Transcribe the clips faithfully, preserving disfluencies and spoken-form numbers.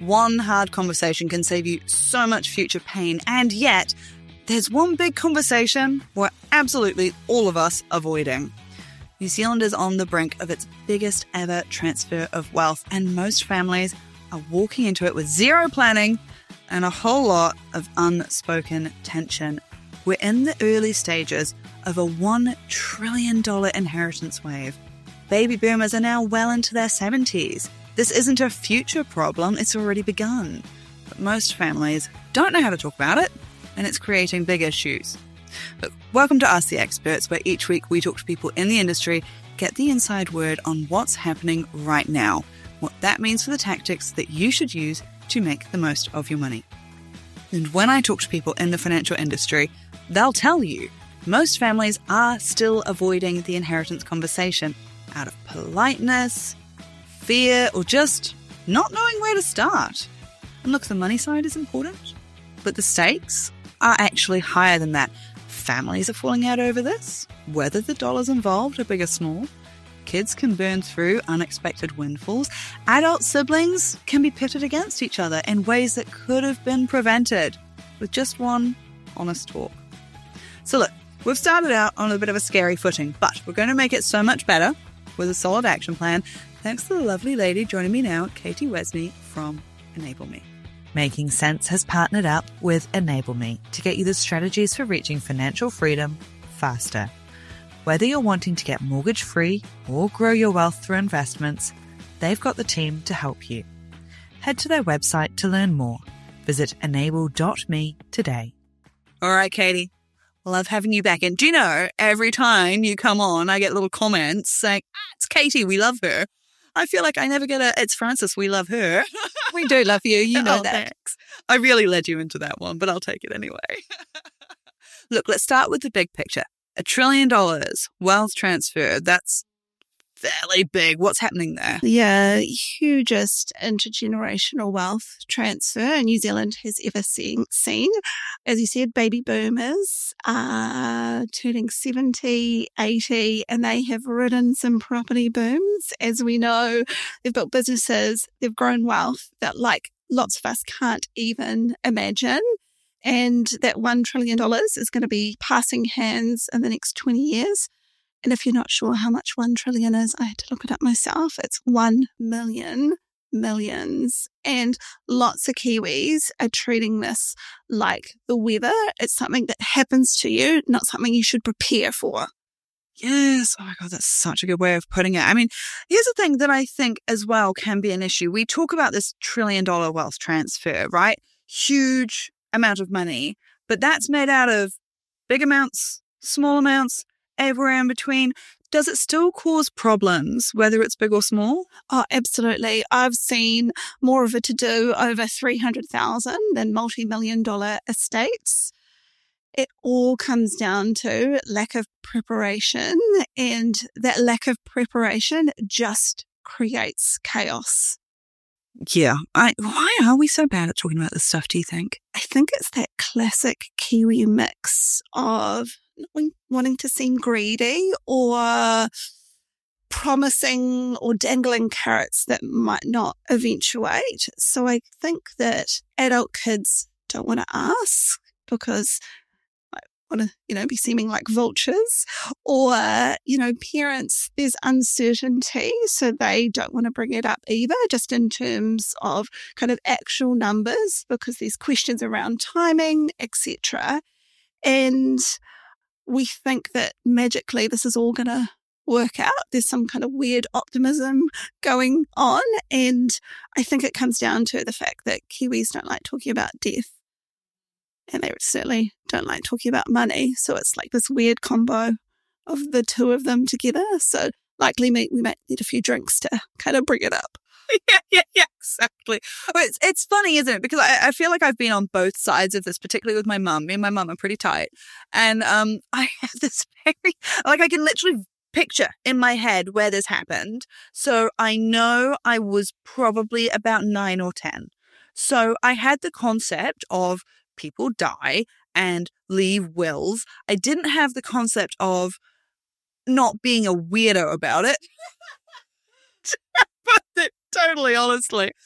One hard conversation can save you so much future pain, and yet there's one big conversation we're absolutely all of us avoiding. New Zealand is on the brink of its biggest ever transfer of wealth, and most families are walking into it with zero planning and a whole lot of unspoken tension. We're in the early stages of a one trillion dollars inheritance wave. Baby boomers are now well into their seventies. This isn't a future problem, it's already begun. But most families don't know how to talk about it, and it's creating big issues. But welcome to Ask the Experts, where each week we talk to people in the industry, get the inside word on what's happening right now, what that means for the tactics that you should use to make the most of your money. And when I talk to people in the financial industry, they'll tell you most families are still avoiding the inheritance conversation out of politeness, fear, or just not knowing where to start. And look, the money side is important, but the stakes are actually higher than that. Families are falling out over this, whether the dollars involved are big or small. Kids can burn through unexpected windfalls. Adult siblings can be pitted against each other in ways that could have been prevented with just one honest talk. So look, we've started out on a bit of a scary footing, but we're going to make it so much better with a solid action plan, thanks to the lovely lady joining me now, Katie Wesney from Enable Me. Making Sense has partnered up with Enable Me to get you the strategies for reaching financial freedom faster. Whether you're wanting to get mortgage-free or grow your wealth through investments, they've got the team to help you. Head to their website to learn more. Visit enable dot me today. All right, Katie. Love having you back in. Do you know, every time you come on, I get little comments saying, ah, it's Katie, we love her. I feel like I never get a, it's Frances, we love her. We do love you, you know oh, that. Thanks. I really led you into that one, but I'll take it anyway. Look, let's start with the big picture. A trillion dollars, wealth transfer, that's fairly big. What's happening there? Yeah, hugest intergenerational wealth transfer New Zealand has ever seen. seen. As you said, baby boomers are turning seventy, eighty, and they have ridden some property booms. As we know, they've built businesses, they've grown wealth that, like lots of us, can't even imagine. And that one trillion dollars is going to be passing hands in the next twenty years. And if you're not sure how much one trillion is, I had to look it up myself. It's one million millions. And lots of Kiwis are treating this like the weather. It's something that happens to you, not something you should prepare for. Yes. Oh my God, that's such a good way of putting it. I mean, here's the thing that I think as well can be an issue. We talk about this trillion dollar wealth transfer, right? Huge amount of money, but that's made out of big amounts, small amounts, everywhere in between. Does it still cause problems, whether it's big or small? Oh, absolutely. I've seen more of a to-do over three hundred thousand than multi-million dollar estates. It all comes down to lack of preparation, and that lack of preparation just creates chaos. Yeah. I, why are we so bad at talking about this stuff, do you think? I think it's that classic Kiwi mix of wanting to seem greedy or promising or dangling carrots that might not eventuate. So I think that adult kids don't want to ask because I want to, you know, be seeming like vultures, or, you know, parents, there's uncertainty, so they don't want to bring it up either, just in terms of kind of actual numbers, because there's questions around timing, et cetera. And we think that magically this is all going to work out. There's some kind of weird optimism going on. And I think it comes down to the fact that Kiwis don't like talking about death. And they certainly don't like talking about money. So it's like this weird combo of the two of them together. So likely we might need a few drinks to kind of bring it up. Yeah, yeah, yeah, exactly. But it's, it's funny, isn't it? Because I, I feel like I've been on both sides of this, particularly with my mum. Me and my mum are pretty tight. And um, I have this very, like I can literally picture in my head where this happened. So I know I was probably about nine or ten. So I had the concept of people die and leave wills. I didn't have the concept of not being a weirdo about it. But it, totally, honestly.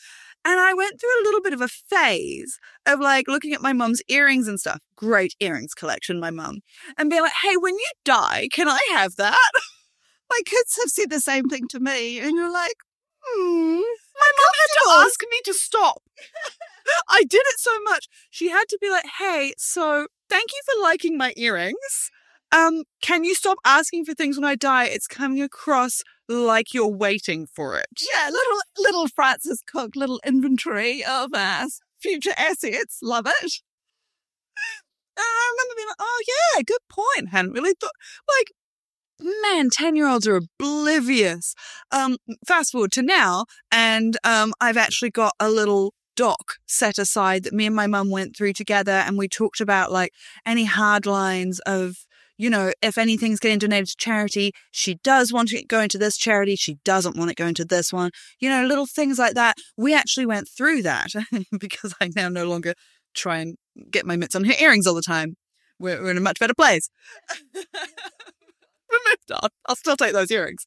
And I went through a little bit of a phase of like looking at my mum's earrings and stuff. Great earrings collection, my mum. And being like, hey, when you die, can I have that? My kids have said the same thing to me. And you're like, hmm. My mum had to ask me to stop. I did it so much. She had to be like, hey, so thank you for liking my earrings. Um, can you stop asking for things when I die? It's coming across like you're waiting for it. Yeah, little little Francis Cook, little inventory of uh, future assets. Love it. And I remember being like, oh, yeah, good point. Hadn't really thought, like, man, ten-year-olds are oblivious. Um, fast forward to now, and um, I've actually got a little doc set aside that me and my mum went through together, and we talked about, like, any hard lines of, you know, if anything's getting donated to charity, she does want it going to this charity, she doesn't want it going to this one. You know, little things like that. We actually went through that because I now no longer try and get my mitts on her earrings all the time. We're, we're in a much better place. We moved on. I'll still take those earrings.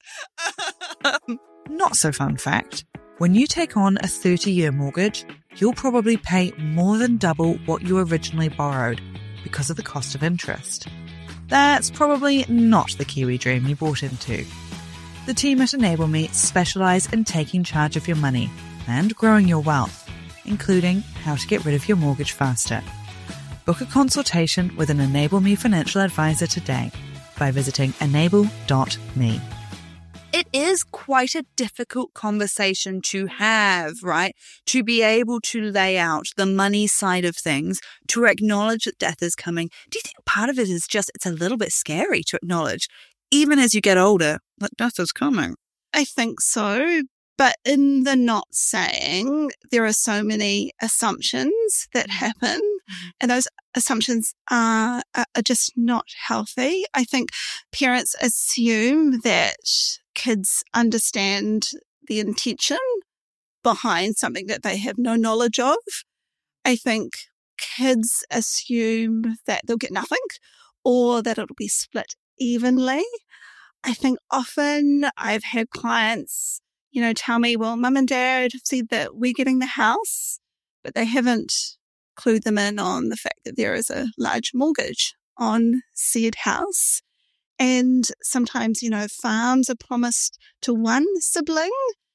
Not so fun fact. When you take on a thirty-year mortgage, you'll probably pay more than double what you originally borrowed because of the cost of interest. That's probably not the Kiwi dream you bought into. The team at Enable Me specialise in taking charge of your money and growing your wealth, including how to get rid of your mortgage faster. Book a consultation with an Enable Me financial advisor today by visiting enable dot me. It is quite a difficult conversation to have, right? To be able to lay out the money side of things, to acknowledge that death is coming. Do you think part of it is just it's a little bit scary to acknowledge, even as you get older, that death is coming? I think so. But in the not saying, there are so many assumptions that happen, and those assumptions are, are just not healthy. I think parents assume that kids understand the intention behind something that they have no knowledge of. I think kids assume that they'll get nothing or that it'll be split evenly. I think often I've had clients, you know, tell me, well, mum and dad have said that we're getting the house, but they haven't clued them in on the fact that there is a large mortgage on said house. And sometimes, you know, farms are promised to one sibling,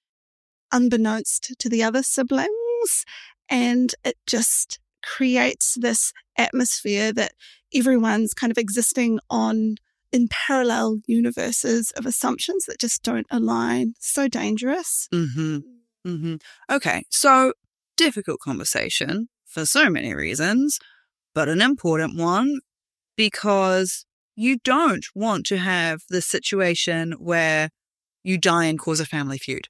unbeknownst to the other siblings. And it just creates this atmosphere that everyone's kind of existing on in parallel universes of assumptions that just don't align. So dangerous. Mm-hmm. Mm-hmm. Okay, so difficult conversation for so many reasons, but an important one because you don't want to have the situation where you die and cause a family feud.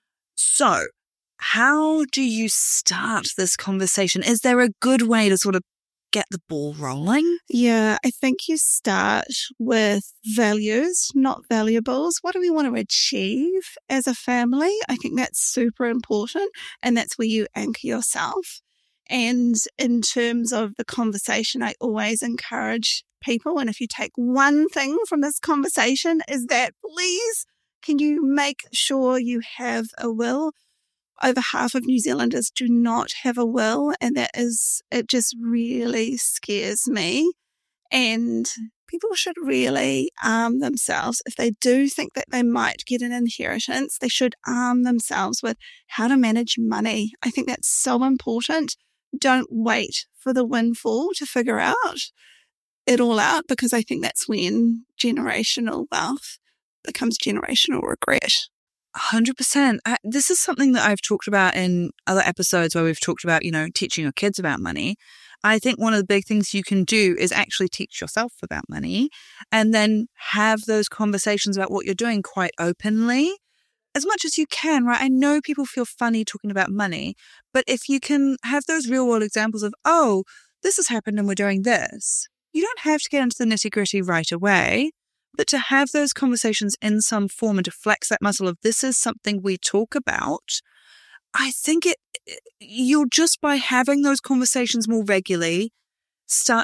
So how do you start this conversation? Is there a good way to sort of get the ball rolling? Yeah, I think you start with values, not valuables. What do we want to achieve as a family? I think that's super important, and that's where you anchor yourself. And in terms of the conversation, I always encourage people, and if you take one thing from this conversation, is that please, can you make sure you have a will? Over half of New Zealanders do not have a will, and that is, it just really scares me. And people should really arm themselves. If they do think that they might get an inheritance, they should arm themselves with how to manage money. I think that's so important. Don't wait for the windfall to figure out it all out, because I think that's when generational wealth becomes generational regret. one hundred percent. I, this is something that I've talked about in other episodes where we've talked about, you know, teaching your kids about money. I think one of the big things you can do is actually teach yourself about money and then have those conversations about what you're doing quite openly as much as you can, right? I know people feel funny talking about money, but if you can have those real world examples of, oh, this has happened and we're doing this, you don't have to get into the nitty gritty right away. But to have those conversations in some form and to flex that muscle of this is something we talk about, I think it you'll just by having those conversations more regularly start to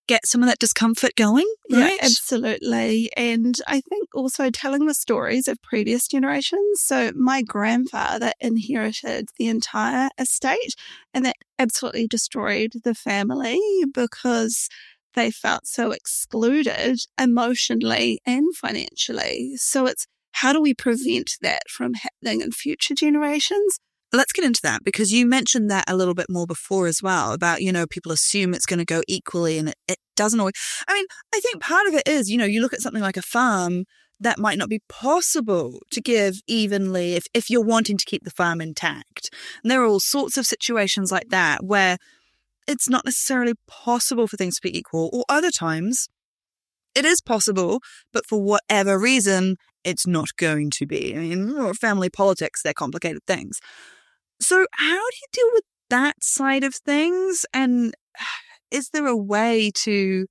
get some of that discomfort going, right? Yeah, absolutely. And I think also telling the stories of previous generations. So my grandfather inherited the entire estate, and that absolutely destroyed the family because they felt so excluded emotionally and financially. So it's, how do we prevent that from happening in future generations? Let's get into that, because you mentioned that a little bit more before as well about, you know, people assume it's going to go equally, and it, it doesn't always. I mean, I think part of it is, you know, you look at something like a farm, that might not be possible to give evenly if, if you're wanting to keep the farm intact. And there are all sorts of situations like that where it's not necessarily possible for things to be equal, or other times it is possible, but for whatever reason, it's not going to be. I mean, family politics, they're complicated things. So how do you deal with that side of things? And is there a way to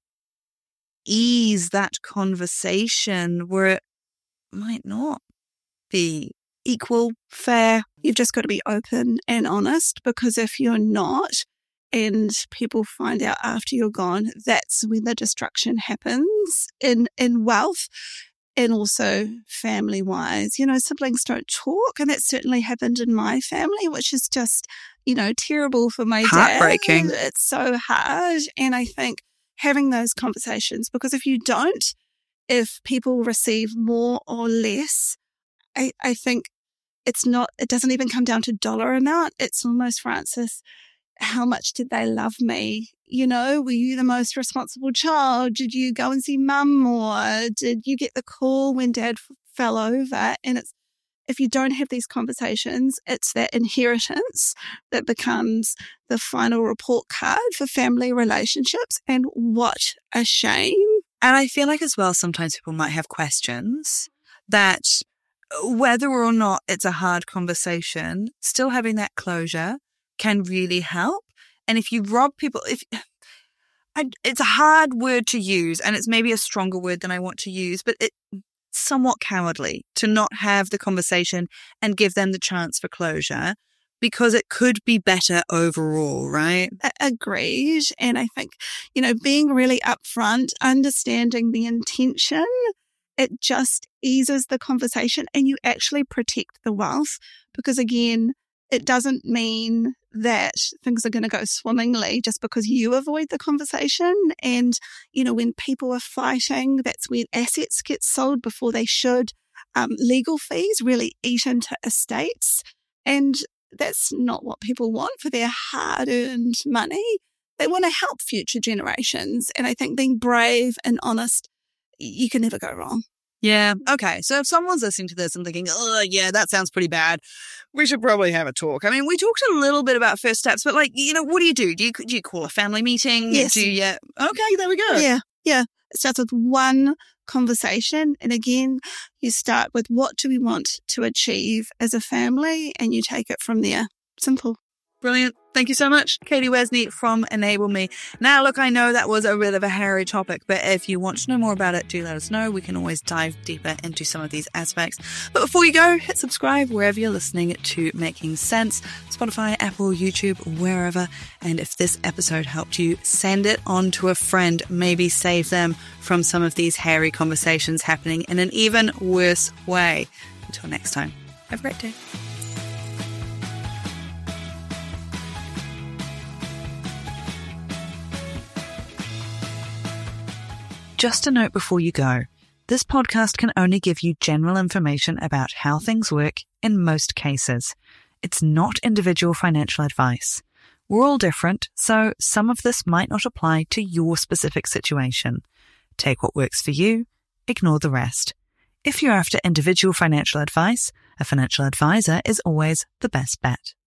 ease that conversation where it might not be equal, fair? You've just got to be open and honest, because if you're not, and people find out after you're gone, that's when the destruction happens in, in wealth. And also family-wise, you know, siblings don't talk, and that certainly happened in my family, which is just, you know, terrible for my Heartbreaking. dad. It's so hard. And I think having those conversations, because if you don't, if people receive more or less, I, I think it's not, it doesn't even come down to dollar amount. It's almost, Frances, how much did they love me? You know, were you the most responsible child? Did you go and see mum more? Did you get the call when dad f- fell over? And it's, if you don't have these conversations, it's that inheritance that becomes the final report card for family relationships. And what a shame. And I feel like as well, sometimes people might have questions that whether or not it's a hard conversation, still having that closure can really help. And if you rob people, if I, it's a hard word to use, and it's maybe a stronger word than I want to use, but it's somewhat cowardly to not have the conversation and give them the chance for closure, because it could be better overall, right? Agreed. And I think, you know, being really upfront, understanding the intention, it just eases the conversation, and you actually protect the wealth, because again, it doesn't mean that things are going to go swimmingly just because you avoid the conversation. And, you know, when people are fighting, that's when assets get sold before they should. Um, legal fees really eat into estates. And that's not what people want for their hard-earned money. They want to help future generations. And I think being brave and honest, you can never go wrong. Yeah. Okay. So if someone's listening to this and thinking, oh, yeah, that sounds pretty bad, we should probably have a talk. I mean, we talked a little bit about first steps, but like, you know, what do you do? Do you, do you call a family meeting? Yes. Do you, yeah. Okay, there we go. Yeah. Yeah. It starts with one conversation. And again, you start with, what do we want to achieve as a family? And you take it from there. Simple. Brilliant. Thank you so much, Katie Wesney from Enable Me. Now, look, I know that was a bit of a hairy topic, but if you want to know more about it, do let us know. We can always dive deeper into some of these aspects. But before you go, hit subscribe wherever you're listening to Making Sense, Spotify, Apple, YouTube, wherever. And if this episode helped you, send it on to a friend. Maybe save them from some of these hairy conversations happening in an even worse way. Until next time, have a great day. Just a note before you go, this podcast can only give you general information about how things work in most cases. It's not individual financial advice. We're all different, so some of this might not apply to your specific situation. Take what works for you, ignore the rest. If you're after individual financial advice, a financial advisor is always the best bet.